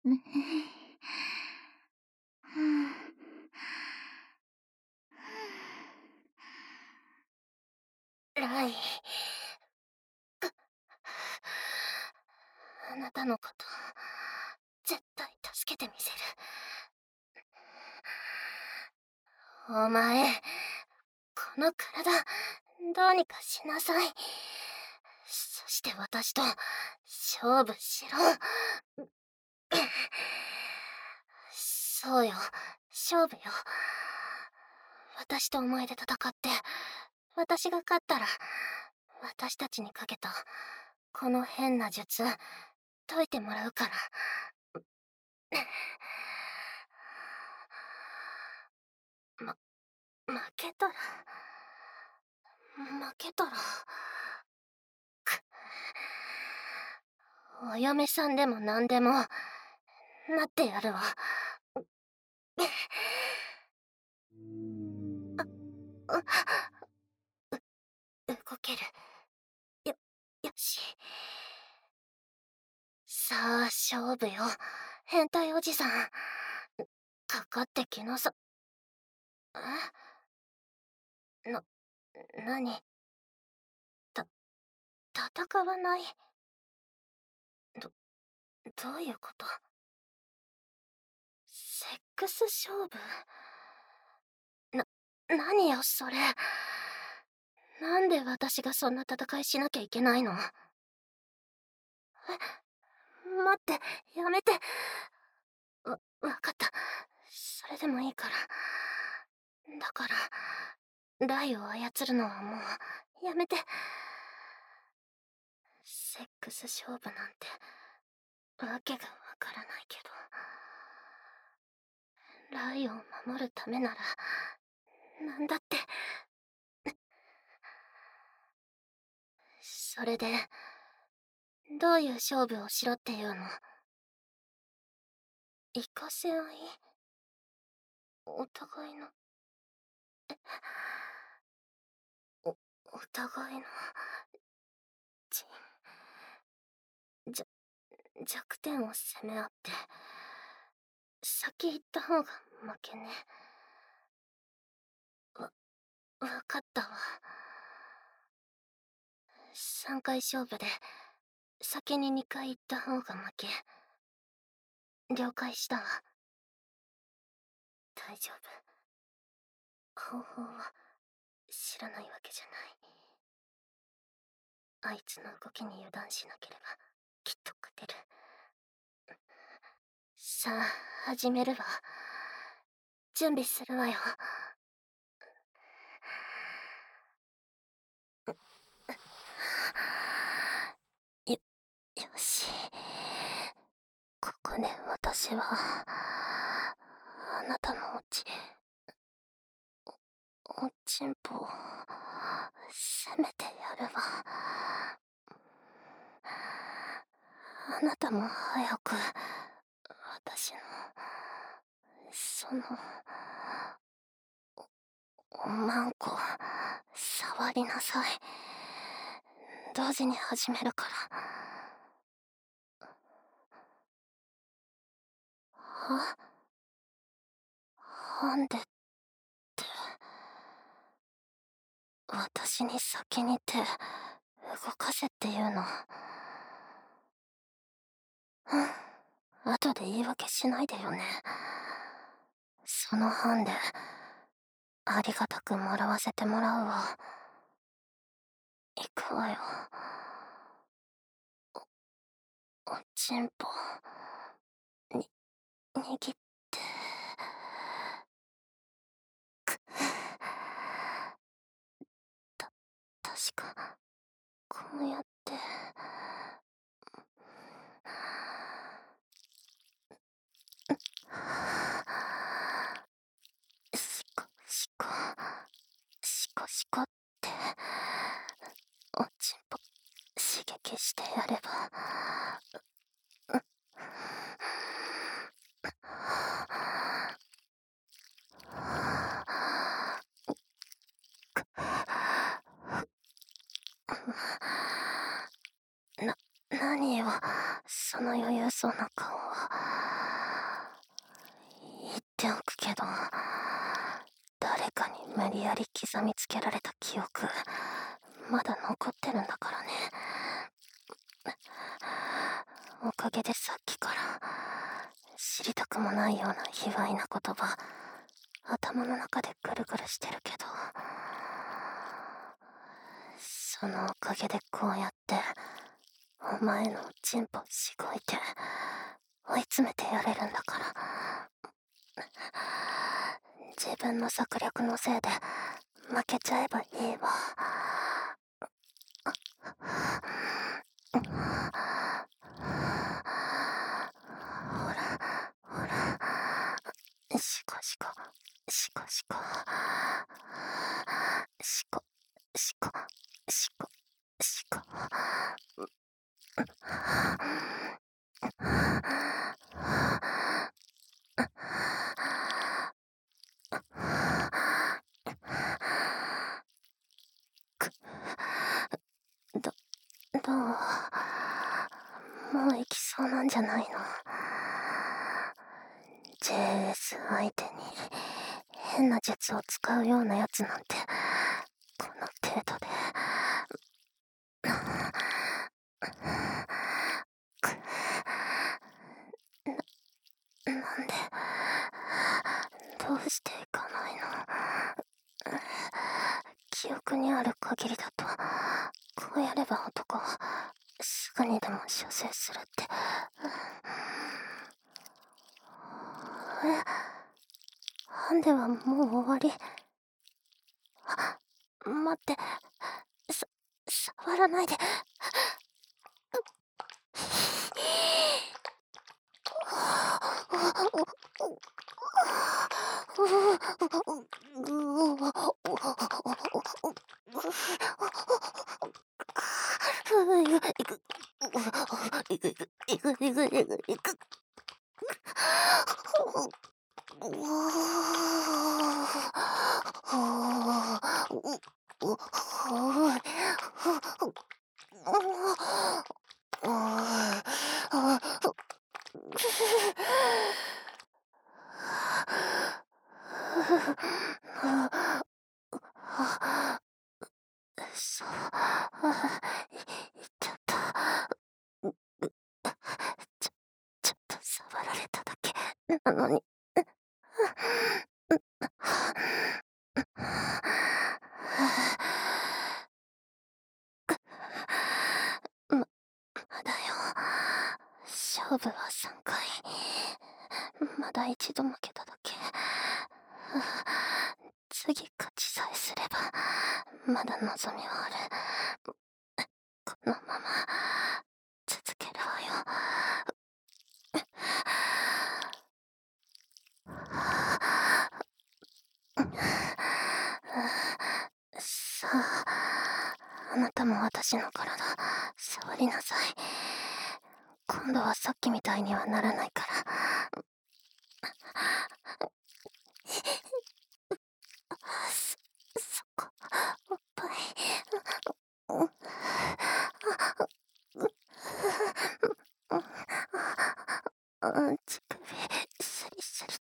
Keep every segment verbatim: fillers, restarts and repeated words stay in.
ねはライ、あなたのこと絶対助けてみせる。お前、この体どうにかしなさい。そして私と勝負しろ。そうよ、勝負よ。私とお前で戦って、私が勝ったら、私たちにかけたこの変な術解いてもらうから。ま、負けたら負けたらくお嫁さんでも何でもなってやるわ。動ける。よ、よし。さあ勝負よ、変態おじさん。かかってきなさ。えな、なに。た、戦わない。ど、どういうこと？セックス勝負？な、何よそれ。なんで私がそんな戦いしなきゃいけないの？え、待って、やめて。わ、わかった。それでもいいから。だから、ライを操るのはもう、やめて。セックス勝負なんて、わけがわからないけど。ライを守るためなら、なんだって。それで、どういう勝負をしろっていうの？行かせ合い？お互いの、お、お互いの、ち、じゃ、弱点を攻め合って、先行った方が負けね。わ、わかったわ。さんかい勝負で、先ににかい行った方が負け。了解したわ。大丈夫。方法は知らないわけじゃない。あいつの動きに油断しなければきっと勝てる。さあ始めるわ。準備するわよ。よ、よし。ここで私はあなたのおちおちんぽを攻めてやるわ。あなたも早く私のそのおまんこ触りなさい。同時に始めるから。は？なんでって。私に先に手動かせっていうの？うん、後で言い訳しないでよね。その班でありがたくもらわせてもらうわ。行くわよ。お、おちんぽに握ってくた確かこうやってシコシコシコシコっておちんぽ刺激してやれば。な、何よその余裕そうな顔は。 ておくけど、誰かに無理やり刻みつけられた記憶、まだ残ってるんだからね。おかげでさっきから知りたくもないような卑猥な言葉、頭の中でぐるぐるしてるけど、そのおかげでこうやってお前のチンポしごいて追い詰めてやれるんだから。自分の策略のせいで負けちゃえばいいわ。ほらほら、シコシコシコシコシコシコシコシコ。ど、どうもう行きそうなんじゃないの？ ジェーエス 相手に変な術を使うようなやつなんてこの程度で。な、なんでどうしていかないの？記憶にある限りだとこうやれば男はすぐにでも射精するって。え、ハンデはもう終わり？待って、さ、触らないで。そう、言っちゃった。ちょ、ちょっと触られただけなのに。ま、まだよ。勝負はさんかい。まだ一度負けただけ。次勝ちさえすればまだ望みはある。このまま続けるわよ。さあ、あなたも私の体触りなさい。今度はさっきみたいにはならないから。そ、そこ、おっぱい。乳首、スリスリって。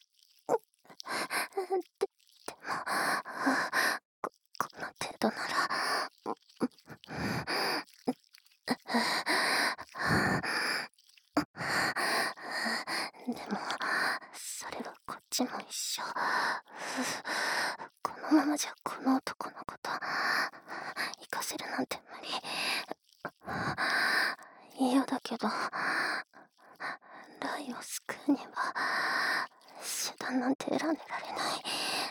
で、でも、こ、この程度なら。でも、それはこっちも一緒。このままじゃこの男のこと生かせるなんて無理。嫌だけど、ライを救うには手段なんて選んでられない。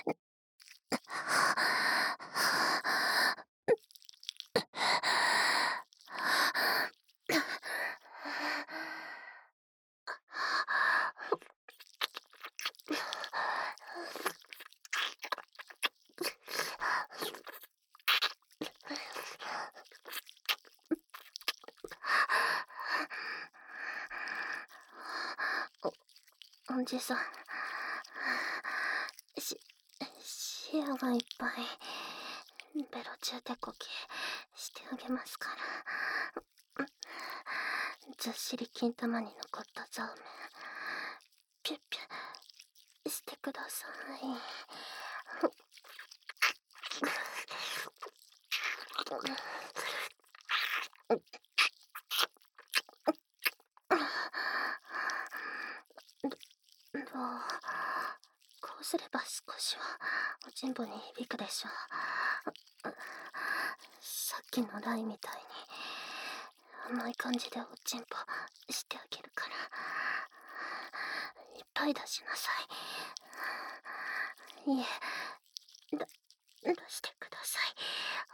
お、おじさん、し、視野がいっぱい。ベロ中手こきしてあげますから。ずっしり金玉に残ったザーメンピュッピュしてください。どうこうすれば少しはおちんぽに響くでしょう。さっきのライみたいに甘い感じでおちんぽしてあげるからいっぱい出しなさい。いえ、だ出してください。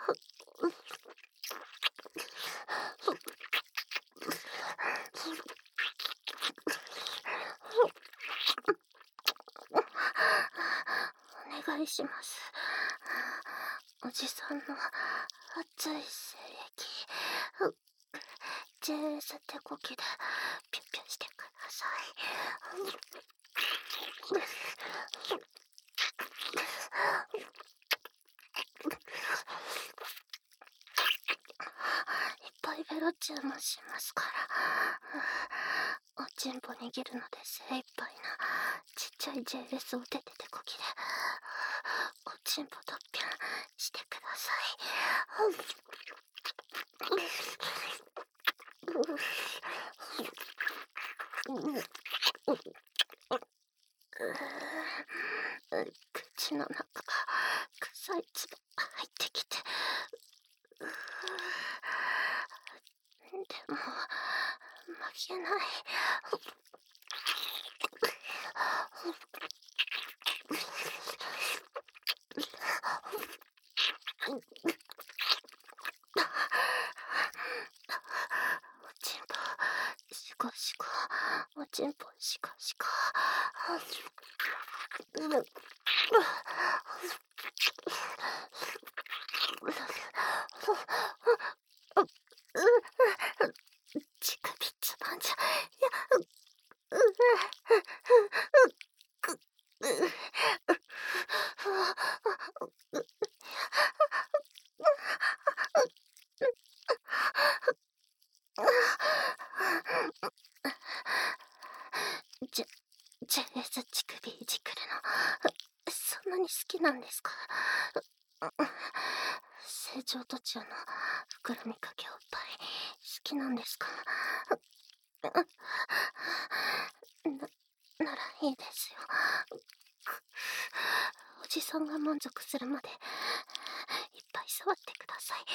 お願いします。おじさんの熱い精液 ジェイエス 手こきでピュッピュしてください。いっぱいベロチューもしますから、おちんぽ握るので精一杯なちっちゃい ジェイエス を手で手こきでおちんぽとっぴゃんしてください。口の中が臭い唾が入ってきて、でも負けない。おちんぽシコシコ、おちんぽシコシコ。乳首つまんじゃ、いや、うじゃ、ジェイエス 乳首いじくるのそんなに好きなんですか？成長途中の膨らみかけおっぱい好きなんですか？な、ならいいですよ。おじさんが満足するまでいっぱい触ってください。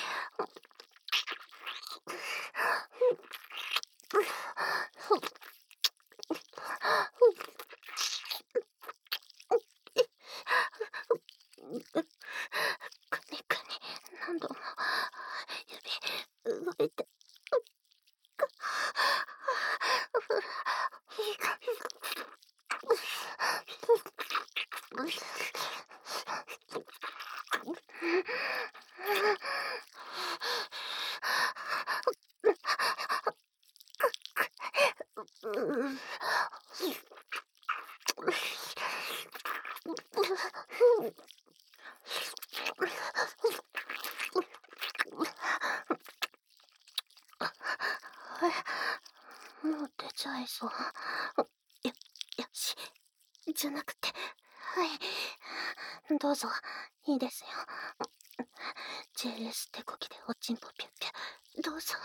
くねくね何度も指動いてもう出ちゃいそう。よ、よし。じゃなくて、はい。どうぞ、いいですよ。ジェイエス 手こきでおちんぽピュッピュ。どうぞ。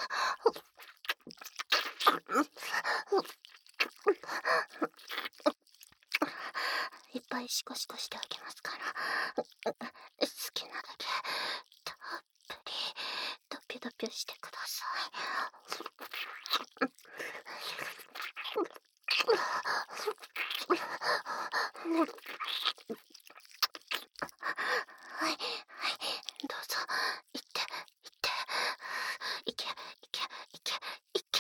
いっぱいシコシコしてあげますから。好きなだけ、たっぷり、ドピュドピュしてください。はい、はい、どうぞ、行って、行って、行け、行け、行け、行け。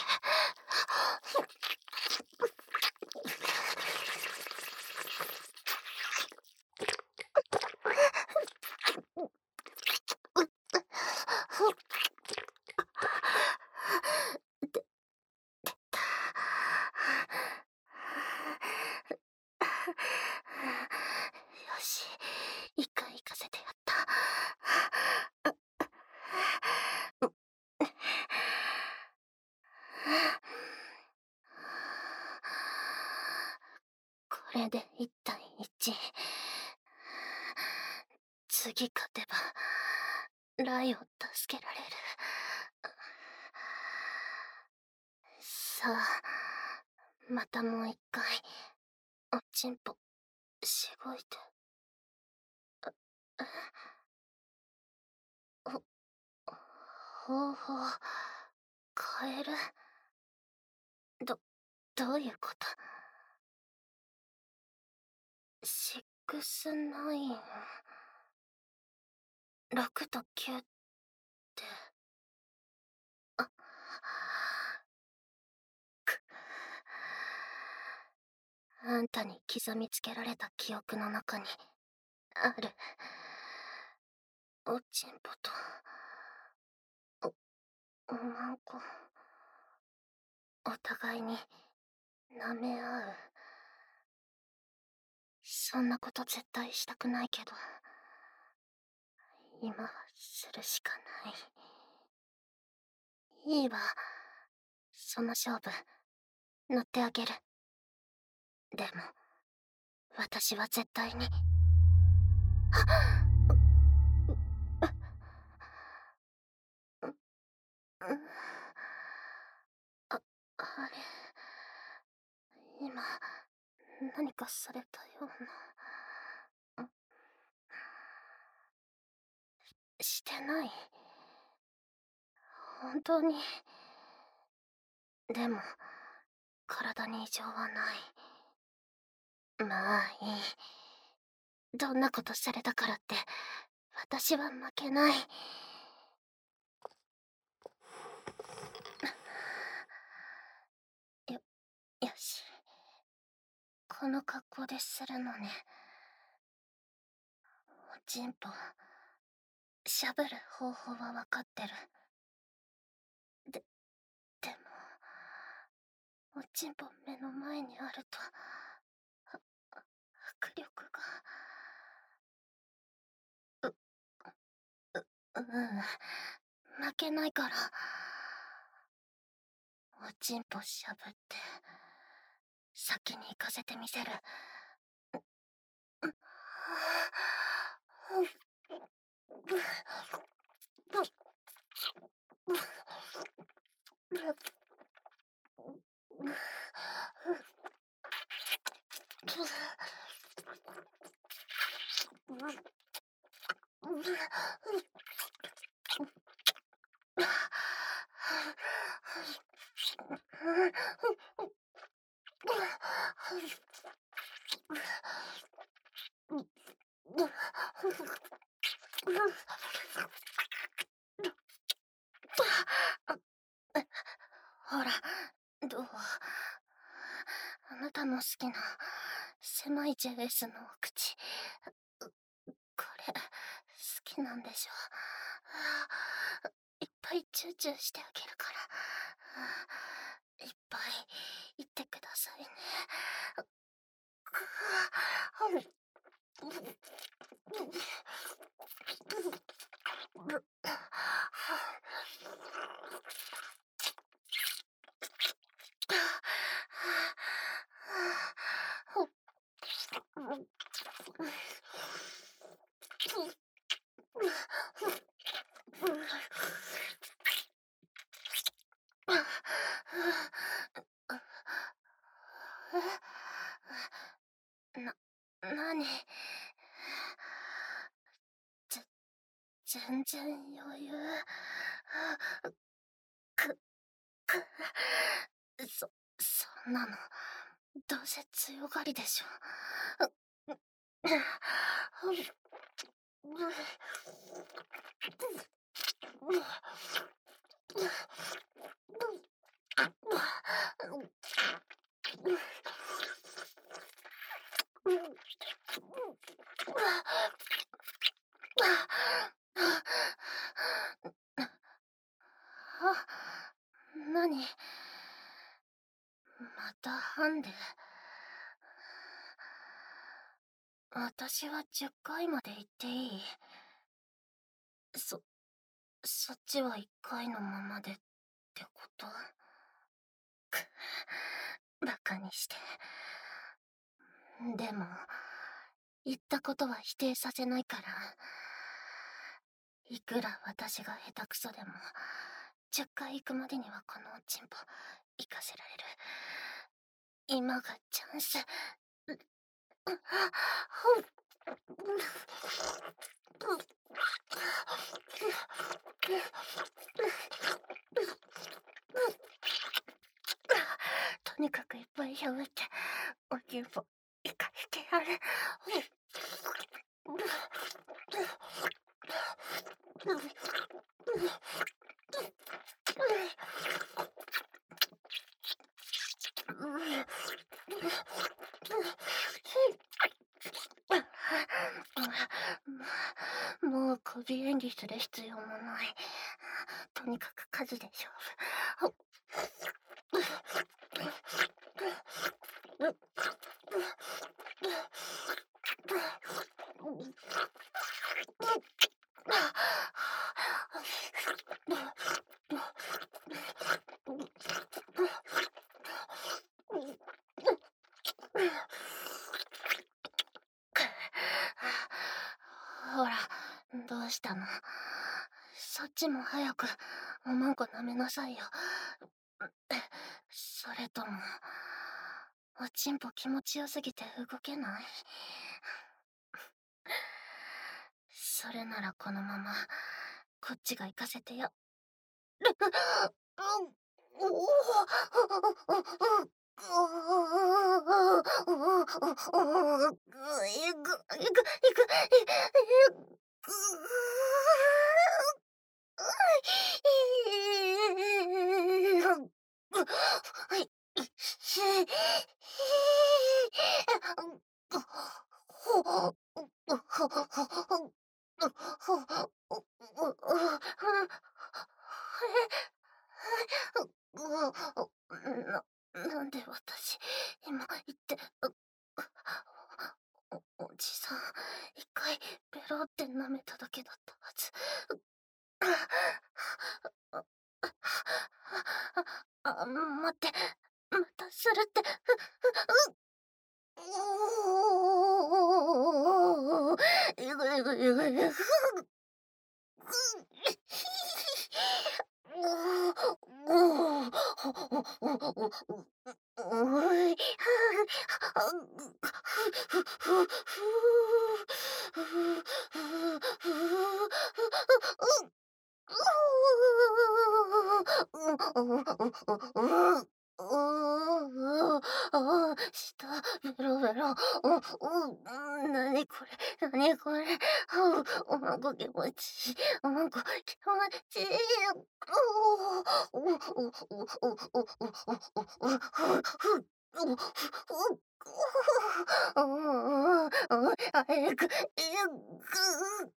よし、一回行かせてやった。これでいち対いち。次勝てば、ライを助けられる。さあ、またもう一回、おちんぽ、しごいて。ほ、方法、変える？ど、どういうこと？シックスナイン。ろくときゅうって。あ、く。あんたに刻みつけられた記憶の中に、ある。おちんぽと、お、おまんこ。お互いに、舐め合う。そんなこと絶対したくないけど、今はするしかない。いいわ。その勝負、乗ってあげる。でも、私は絶対に。あう、う、う、あ、あれ。今、何かされたような。してない。本当に。でも、体に異常はない。まあいい。どんなことされたからって、私は負けない。よ、よし。この格好でするのね。おちんぽ、しゃぶる方法はわかってる。で、でも、おちんぽ目の前にあると、あ、迫力が。う、う、うん、負けないから。おちんぽしゃぶって、先に行かせてみせる。ほら、どう？あなたの好きな狭い ジェイエス のお口、これ好きなんでしょ？いっぱいチューチューしてあげるから、いっぱい言ってくださいね。な、なに？ぜ、全然余裕。く、く、そ、そんなの、どうせ強がりでしょ。あ、なに？またハンデ？私はじゅっかいまで言っていい？そ、そっちはいっかいのままでってこと？く、バカにして。 でも、言ったことは否定させないから。いくら私が下手くそでも、じゅっかい行くまでにはこのおちんぽ、行かせられる。今がチャンス。とにかくいっぱい喋って、おちんぽ、行かせてやる。もう首演技する必要もない。とにかく数で勝負。ほら、どうしたの？そっちも早くおまんこ舐めなさいよ。それとも、おちんぽ気持ちよすぎて動けない？それならこのままこっちが行かせてよ。な、なんで私、今言って、お、おじさん、一回、ベロって舐めただけだったはず。あ、待って、またするって、おー、いぐいぐいぐい。下、ベロベロ。うん、なにこれ、なにこれ。おまんこ気持ちいい。おまんこ気持ちいい。あえぐ、えぐ。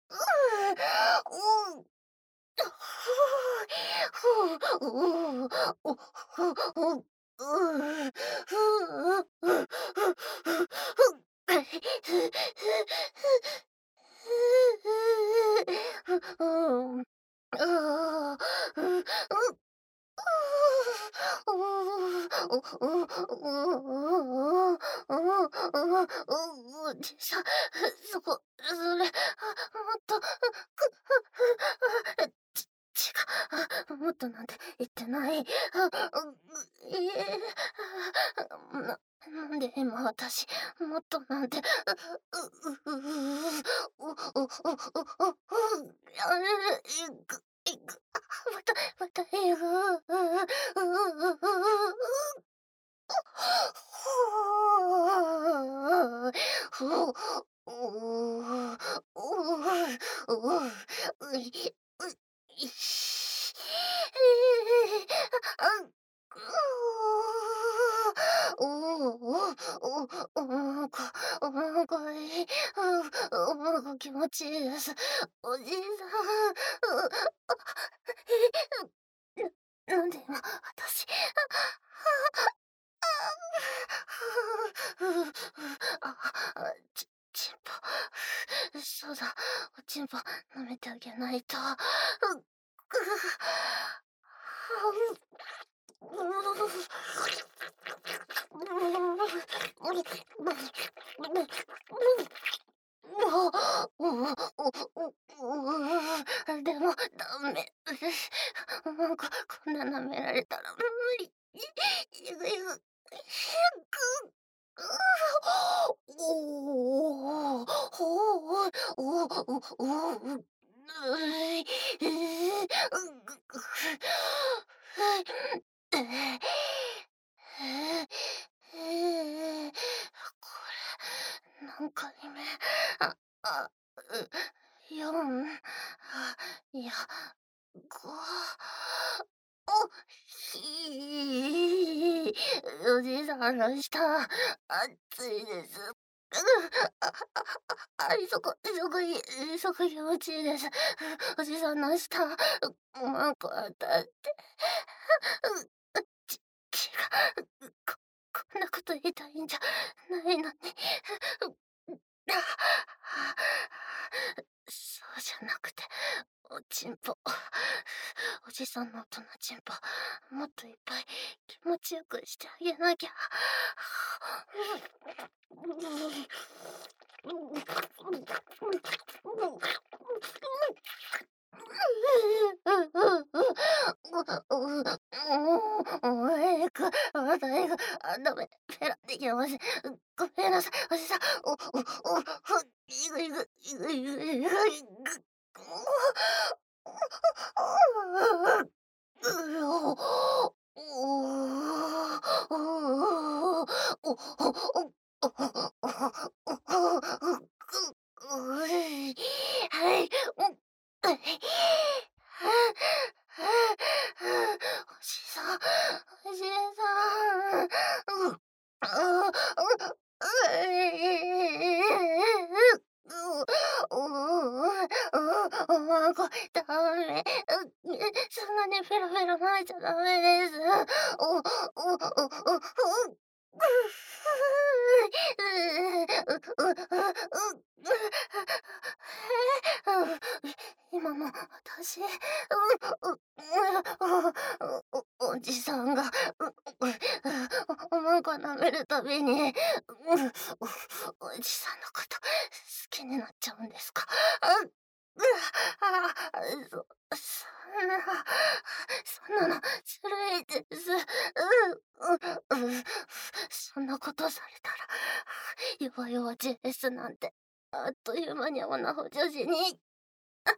さ、そこ、それ、もっと、ち、違う、もっとなんて言ってない。な、なんで今私、もっとなんて、う、う、う、う、う、う、う、う、う、あれ、いく、いく、また、また、いく、ふう、うう、うう、い、う、いし、あ、うおお、お、おまんこ、おまんこいい、おまんこ気持ちいいです。おじいさん、な、なんで今、私、あ、あ、ち、ちんぽ。そうだ、おちんぽ舐めてあげないと。う、く、 う、うう、うう、うでもダメ。なんかこんな舐められたら無理。いぐいぐ。くおお、ほう、おお、おお、うい、ええ、うぐぐ、はい、ええ、ええ、ええ、これ、何回目？あ、あ、う、よん、あ、いや、ご、お、ひ、おじさんの舌、熱いです。うあ、あ、あ、あ、そこ、そこいそこ気持ちいいです。おじさんの舌、う、なんか当たって、う、う、ち血が、う、ここんなこと言いたいんじゃないのに。う、あ、そうじゃなくて、おちんぽ。おじさんの大人ちんぽ、もっといっぱい気持ちよくしてあげなきゃ。もう早く、あたいが、あ、ダメ、ペラできません。ごめんなさい、おじさん。お、お、お、ふ、いぐいぐ、いぐいぐ、いぐいぐ、ぐ、うお、おお、お、お、うい、はい、うん、はい。はあ、はあ、はあ、おじさん、おじさん、うん、ああ、う、うえう、う、う、う、こダメ。う、そんなにペラペラ泣いちゃダメです。お、お、お、お、お、う、う、う、う、う、今の私、う、う、う、お、おじさんが、う、う、おまんこ舐めるたびに、う、おじさんのこと好きになっちゃうんですか？う、う、ああ、そそんな、そんなのずるいです。う、う、う、そんなことされたら、弱々 ジェーエス なんて、あっという間に女の女子に、あ、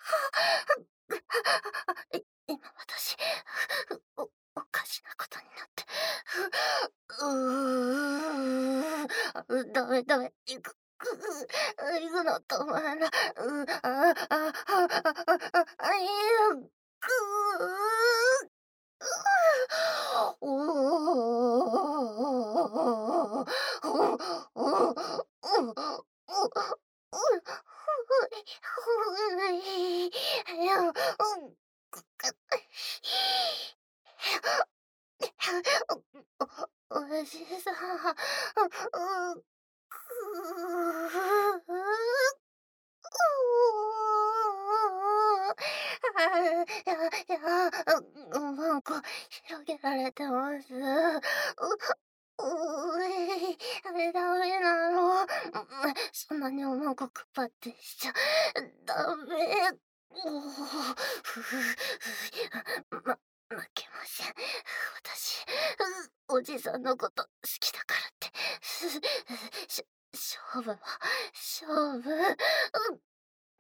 い今私、おおかしなことになって、うう、ダメダメ、行く、く行くの止まらな、う、ああ、あ、あ、あ、あ、あ、いゆく、おお、おお、ふい、や、うん、くかおおじさん、う、くああ、やや、う、なんか広げられてます。う、うい、あれダメなの。そんなにおまんこくぱってしちゃダメ。おお、ふふ、ま負けません。私、おじさんのこと好きだからって、し勝負は勝負。うん、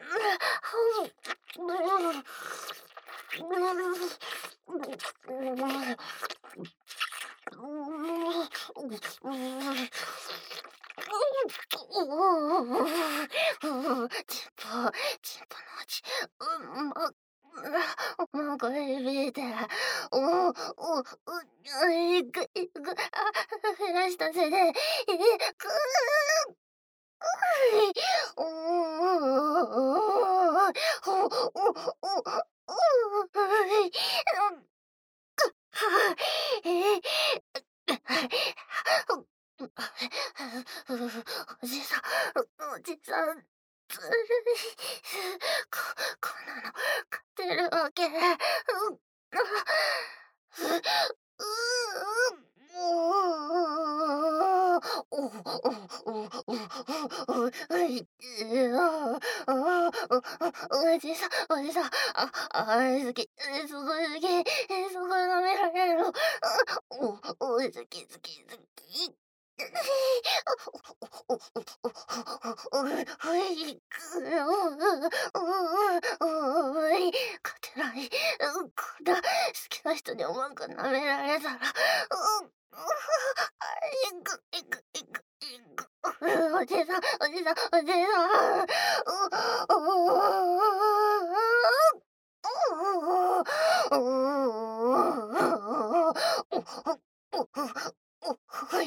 チンポ、チンポの味、うん、ま、なんか響いて、おお、お、う、いく、いく、あ、減らしたせいで、いく、おお、ほ、お、お、おい、うん、は、え、おじさん、おじさん、ずるい。こ、こんなの勝てるわけ、うん、あ、う、う、もう、おお、 おじさん、おじさん、あ、あー好き、すごい好き、すごい舐められる。お、お、好き好き好き。おい、おい、くおい、勝てない。うん、こんな好きな人におまんか舐められたら、うん、いくいくいくいく。おじさん、おじさん、おじさん。はい。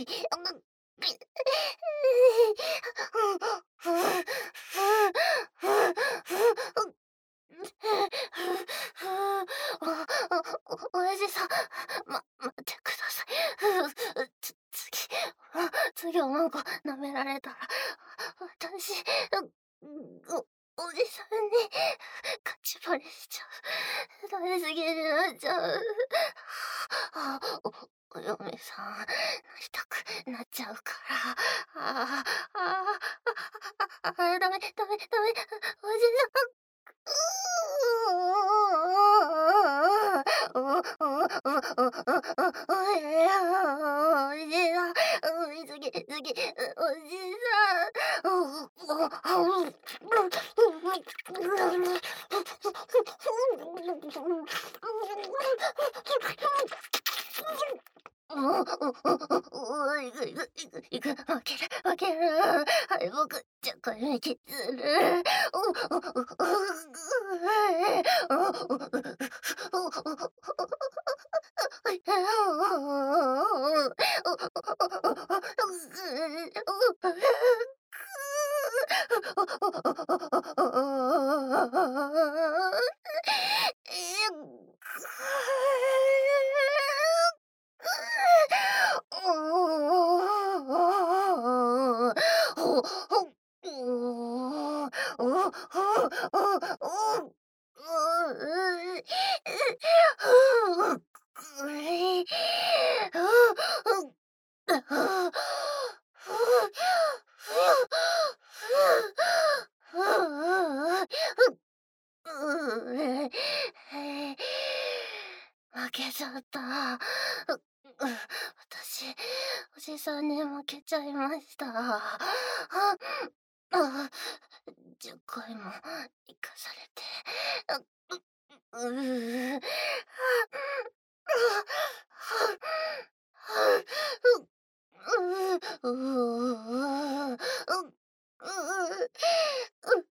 おおじさん、ま待ってください。つ次次おまんこ舐められたら、私、おおじさんに勝ち惚れしちゃう。大好きになっちゃう。おお嫁さん、なりたくなっちゃうから。ああ、ああ、ああ、ダメダメダメ、おじさん。もう、おお、いくいくいくいく、負ける負ける。敗北、じゃこれきする。おおおおお負けちゃった。うう私、おじさんに負けちゃいました。あ、あ、じゅっかいも生かされて。ううう、うううううううう